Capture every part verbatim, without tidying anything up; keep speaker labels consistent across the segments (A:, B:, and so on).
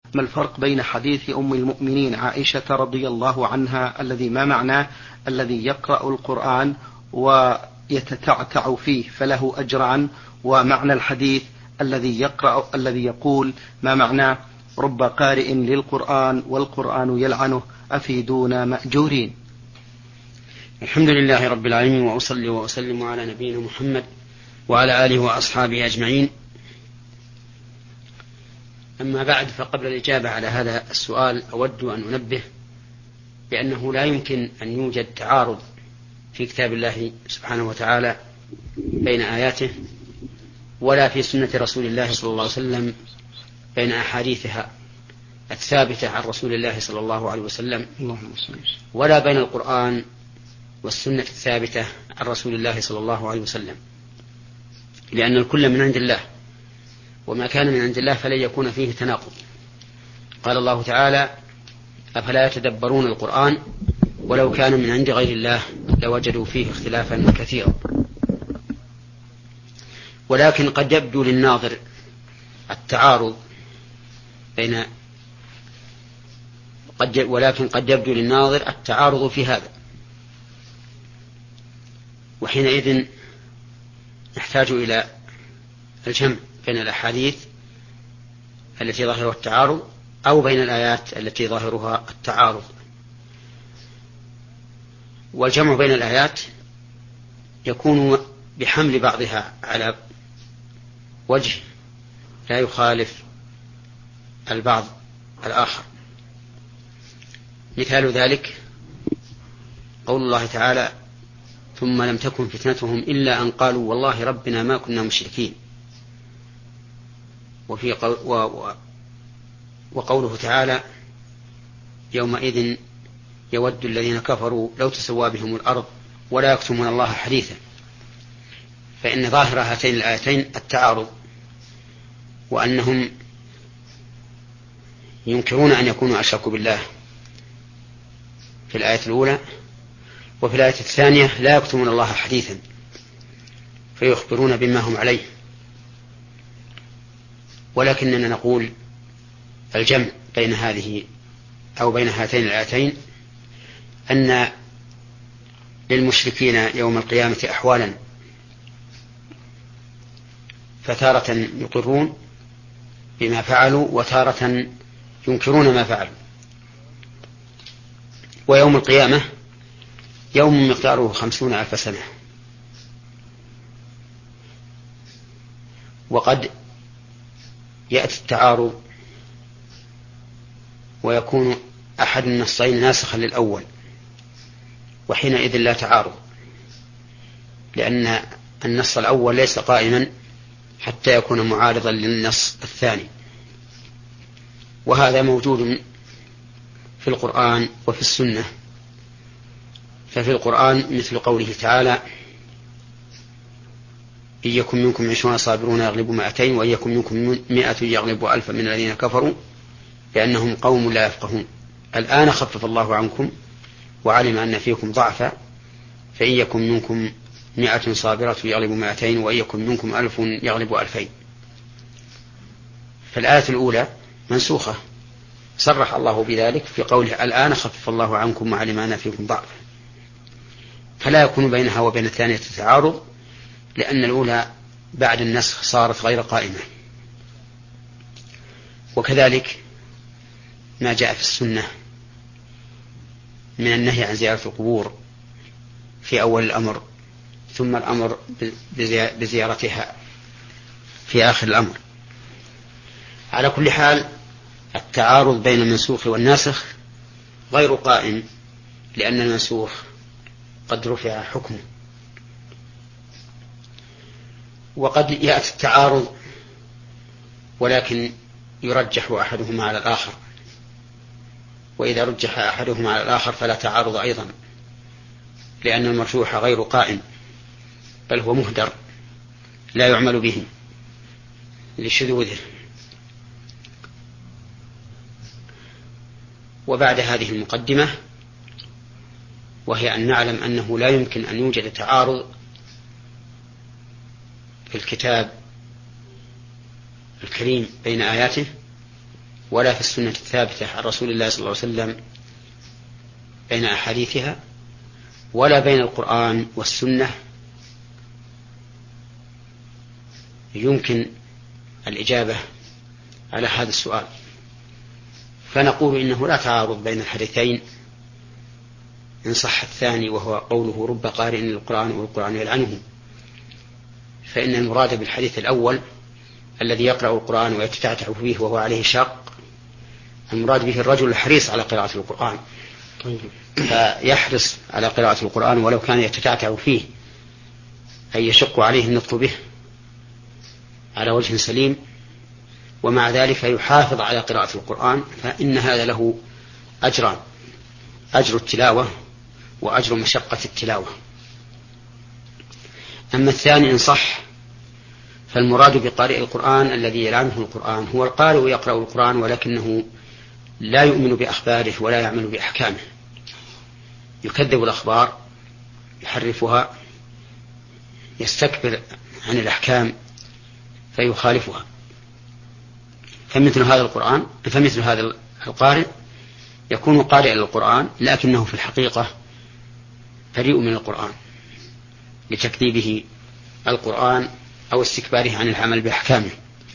A: ما الفرق بين حديث أم المؤمنين عائشة رضي الله عنها الذي ما معناه الذي يقرأ القرآن ويتتعتع فيه فله أجران، ومعنى الحديث الذي يقرأ الذي يقول ما معناه رب قارئ للقرآن والقرآن يلعنه أفيدونا مأجورين؟
B: الحمد لله رب العالمين، وأصلي وأسلم على نبينا محمد وعلى آله وأصحابه أجمعين. أما بعد، فقبل الإجابة على هذا السؤال أود أن أنبه بأنه لا يمكن أن يوجد تعارض في كتاب الله سبحانه وتعالى بين آياته، ولا في سنة رسول الله صلى الله عليه وسلم بين أحاديثها الثابتة عن رسول الله صلى الله عليه وسلم، ولا بين القرآن والسنة الثابتة عن رسول الله صلى الله عليه وسلم، لأن الكل من عند الله، وما كان من عند الله فلن يكون فيه تناقض. قال الله تعالى: أفلا يتدبرون القرآن ولو كان من عند غير الله لوجدوا فيه اختلافا كثيرا. ولكن قد يبدو للناظر التعارض بين قد ولكن قد يبدو للناظر التعارض في هذا، وحينئذ نحتاج إلى الجمع بين الأحاديث التي ظاهرها التعارض أو بين الآيات التي ظاهرها التعارض. والجمع بين الآيات يكون بحمل بعضها على وجه لا يخالف البعض الآخر. مثال ذلك قول الله تعالى: ثم لم تكن فتنتهم إلا أن قالوا والله ربنا ما كنا مشركين. وفي قول و وقوله تعالى: يومئذ يود الذين كفروا لو تسوى بهم الأرض ولا يكتمون الله حديثا. فإن ظاهر هاتين الآيتين التعارض، وأنهم ينكرون أن يكونوا أشركوا بالله في الآية الأولى، وفي الآية الثانية لا يكتمون الله حديثا فيخبرون بما هم عليه. ولكننا نقول الجمع بين هذه أو بين هاتين الآيتين أن للمشركين يوم القيامة أحوالا، فتارة يقرون بما فعلوا وتارة ينكرون ما فعلوا. ويوم القيامة يوم مقداره خمسون ألف سنة، وقد يأتي التعارض ويكون أحد النصين ناسخا للأول، وحينئذ لا تعارض، لأن النص الأول ليس قائما حتى يكون معارضا للنص الثاني. وهذا موجود في القرآن وفي السنة. ففي القرآن مثل قوله تعالى: إن يكن منكم عشرون صابرون يغلبوا مائتين وإن يكن منكم مائة يغلبوا ألفا من الذين كفروا لأنهم قوم لا يفقهون. الآن خفف الله عنكم وعلم أن فيكم ضعفا فإن يكن منكم مائة صابرة يغلبوا مائتين وإن يكن منكم ألف يغلبوا ألفين. فالآية الأولى منسوخة، صرح الله بذلك في قوله: الآن خفف الله عنكم وعلم أن فيكم ضعفا. فلا يكون بينها وبين الثانية تعارض، لأن الأولى بعد النسخ صارت غير قائمة. وكذلك ما جاء في السنة من النهي عن زيارة القبور في أول الأمر، ثم الأمر بزيارتها في آخر الأمر. على كل حال التعارض بين المنسوخ والناسخ غير قائم، لأن المنسوخ قد رفع حكمه. وقد يأتي التعارض ولكن يرجح أحدهما على الآخر، وإذا رجح أحدهما على الآخر فلا تعارض أيضا، لأن المرجوح غير قائم بل هو مهدر لا يعمل به لشذوذه. وبعد هذه المقدمة، وهي أن نعلم أنه لا يمكن أن يوجد تعارض في الكتاب الكريم بين آياته، ولا في السنة الثابتة عن رسول الله صلى الله عليه وسلم بين أحاديثها ولا بين القرآن والسنة يمكن الإجابة على هذا السؤال. فنقول إنه لا تعارض بين الحديثين إن صح الثاني وهو قوله رب قارئ للقرآن والقرآن يلعنه، فإن المراد بالحديث الأول الذي يقرأ القرآن ويتتعتع فيه وهو عليه شاق المراد به الرجل الحريص على قراءة القرآن، فيحرص على قراءة القرآن ولو كان يتتعتع فيه أي يشق عليه النطق به على وجه سليم، ومع ذلك يحافظ على قراءة القرآن، فإن هذا له أجران: أجر التلاوة وأجر مشقة التلاوة. أما الثاني إن صح فالمراد بقارئ القرآن الذي يلعنه القرآن هو القارئ يقرأ القرآن ولكنه لا يؤمن بأخباره ولا يعمل بأحكامه، يكذب الأخبار، يحرفها، يستكبر عن الأحكام فيخالفها. فمثل هذا القرآن فمثل هذا القارئ يكون قارئا للقرآن لكنه في الحقيقة بريء من القرآن لتكذيبه القرآن أو استكباره عن العمل بأحكامه.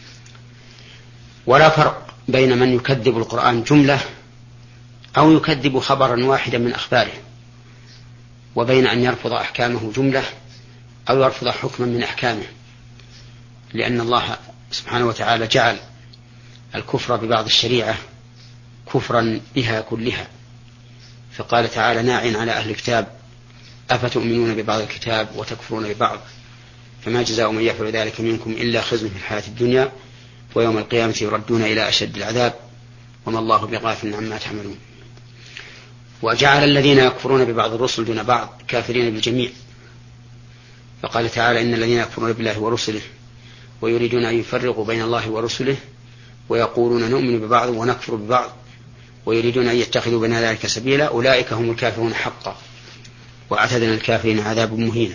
B: ولا فرق بين من يكذب القرآن جملة أو يكذب خبرا واحدا من أخباره وبين أن يرفض أحكامه جملة أو يرفض حكما من أحكامه، لأن الله سبحانه وتعالى جعل الكفر ببعض الشريعة كفرا بها كلها، فقال تعالى ناعٍ على أهل الكتاب أفتؤمنون ببعض الكتاب وتكفرون ببعض فما جزاء من يفعل ذلك منكم إلا خزي في الحياة الدنيا ويوم القيامة يردون إلى أشد العذاب وما الله بغافل عما تعملون. وجعل الذين يكفرون ببعض الرسل دون بعض كافرين بالجميع، فقال تعالى إن الذين يكفرون بالله ورسله ويريدون أن يفرقوا بين الله ورسله ويقولون نؤمن ببعض ونكفر ببعض ويريدون أن يتخذوا بين ذلك سبيلا أولئك هم الكافرون حقا وأعتدنا الكافرين عذاب مهينا.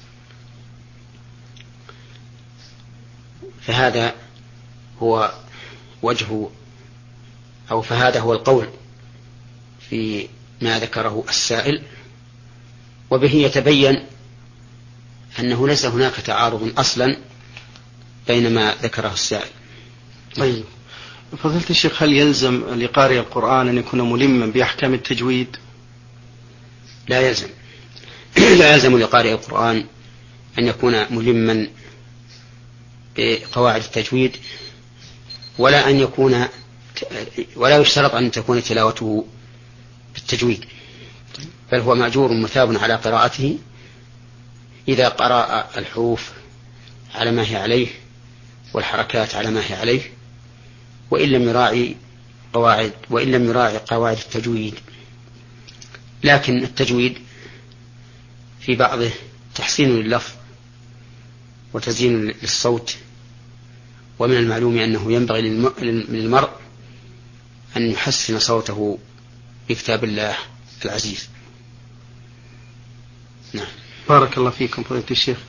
B: فهذا هو وجه أو فهذا هو القول في ما ذكره السائل، وبه يتبين أنه ليس هناك تعارض أصلا بين ما ذكره السائل.
A: طيب فضيلة الشيخ، هل يلزم لقارئ القرآن أن يكون ملما بأحكام التجويد؟
B: لا يلزم لا يلزم لقارئ القرآن أن يكون ملما بقواعد التجويد، ولا أن يكون ولا يشترط أن تكون تلاوته بالتجويد، بل هو مأجور مثاب على قراءته إذا قرأ الحروف على ما هي عليه والحركات على ما هي عليه، وإن لم يراعي قواعد وإن لم يراعي قواعد التجويد. لكن التجويد في بعضه تحسين لللفظ وتزيين للصوت، ومن المعلوم أنه ينبغي للمرء أن يحسن صوته بكتاب الله العزيز.
A: نعم. بارك الله فيكم فضيلة الشيخ.